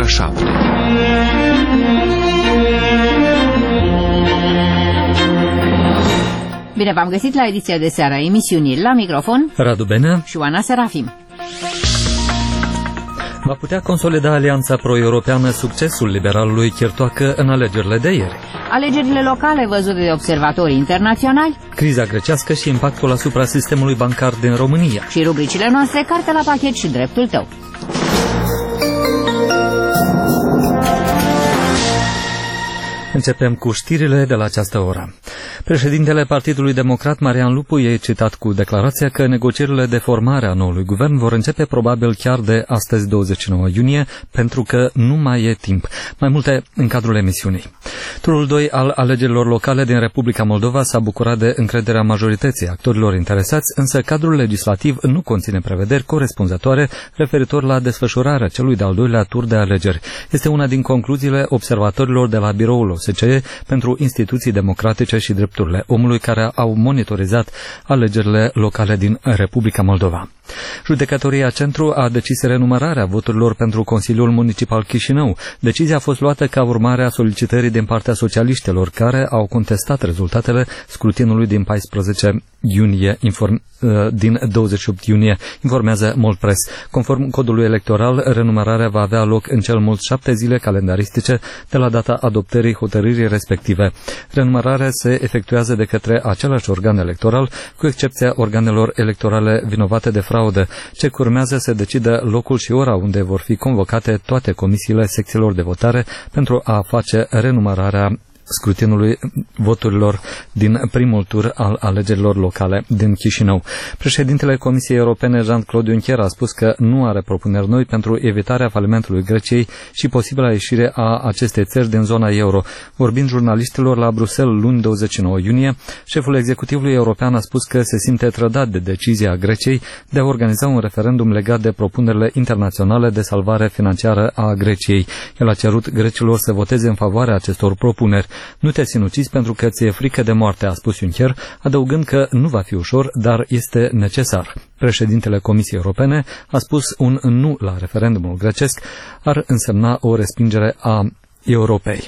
ora 7. Bine v-am găsit la ediția de seară a emisiunii. La microfon Radu Benea și Oana Serafim. Va putea consolida Alianța Pro-Europeană succesul liberalului Chiertoacă în alegerile de ieri. Alegerile locale văzute de observatorii internaționali. Criza grecească și impactul asupra sistemului bancar din România. Și rubricile noastre, carte la pachet și dreptul tău. Începem cu știrile de la această oră. Președintele Partidului Democrat, Marian Lupu, e citat cu declarația că negocierile de formare a noului guvern vor începe probabil chiar de astăzi, 29 iunie, pentru că nu mai e timp. Mai multe în cadrul emisiunii. Turul 2 al alegerilor locale din Republica Moldova s-a bucurat de încrederea majorității actorilor interesați, însă cadrul legislativ nu conține prevederi corespunzătoare referitor la desfășurarea celui de-al doilea tur de alegeri. Este una din concluziile observatorilor de la biroul OSCE pentru instituții democratice și drepturile omului care au monitorizat alegerile locale din Republica Moldova. Judecătoria Centru a decis renumărarea voturilor pentru Consiliul Municipal Chișinău. Decizia a fost luată ca urmare a solicitării din partea socialiștilor care au contestat rezultatele scrutinului din 14 iunie, din 28 iunie, informează Moldpress. Conform codului electoral, renumărarea va avea loc în cel mult 7 zile calendaristice de la data adoptării hotărârii respective. Renumărarea se efectuează de către același organ electoral, cu excepția organelor electorale vinovate de fraudă. Ce urmează să decidă locul și ora unde vor fi convocate toate comisiile secțiilor de votare pentru a face renumărarea scrutinului voturilor din primul tur al alegerilor locale din Chișinău. Președintele Comisiei Europene, Jean-Claude Juncker, a spus că nu are propuneri noi pentru evitarea falimentului Greciei și posibila ieșire a acestei țări din zona euro. Vorbind jurnaliștilor la Bruxelles luni 29 iunie, șeful executivului european a spus că se simte trădat de decizia Greciei de a organiza un referendum legat de propunerile internaționale de salvare financiară a Greciei. El a cerut grecilor să voteze în favoarea acestor propuneri. Nu te sinucizi pentru că ți-e frică de moarte, a spus Juncker, adăugând că nu va fi ușor, dar este necesar. Președintele Comisiei Europene a spus un nu la referendumul grecesc ar însemna o respingere a Europei.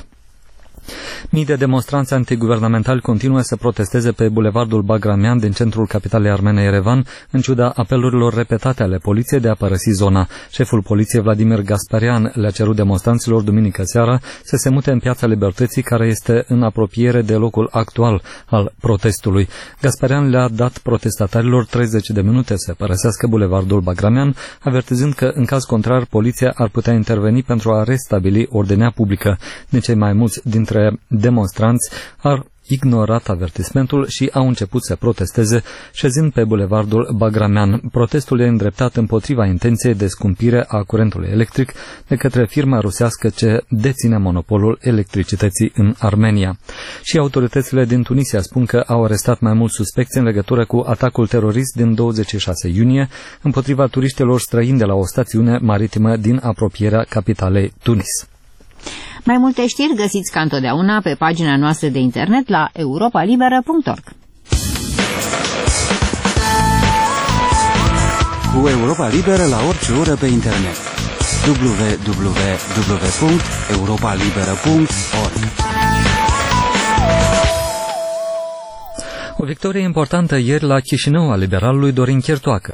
Mii de demonstranți antiguvernamentali continuă să protesteze pe bulevardul Bagramian din centrul capitalei armene Yerevan, în ciuda apelurilor repetate ale poliției de a părăsi zona. Șeful poliției Vladimir Gasparian le-a cerut demonstranților duminică seara să se mute în Piața Libertății, care este în apropiere de locul actual al protestului. Gasparian le-a dat protestatarilor 30 de minute să părăsească bulevardul Bagramian, avertizând că, în caz contrar, poliția ar putea interveni pentru a restabili ordinea publică. De cei mai mulți dintre demonstranți au ignorat avertismentul și au început să protesteze, șezând pe bulevardul Bagramian. Protestul e îndreptat împotriva intenției de scumpire a curentului electric de către firma rusească ce deține monopolul electricității în Armenia. Și autoritățile din Tunisia spun că au arestat mai mulți suspecți în legătură cu atacul terorist din 26 iunie împotriva turiștilor străini de la o stațiune maritimă din apropierea capitalei Tunis. Mai multe știri găsiți ca întotdeauna pe pagina noastră de internet la europalibera.org. Cu Europa Liberă la orice oră pe internet. www.europalibera.org. O victorie importantă ieri la Chișinău a liberalului Dorin Chiertoacă.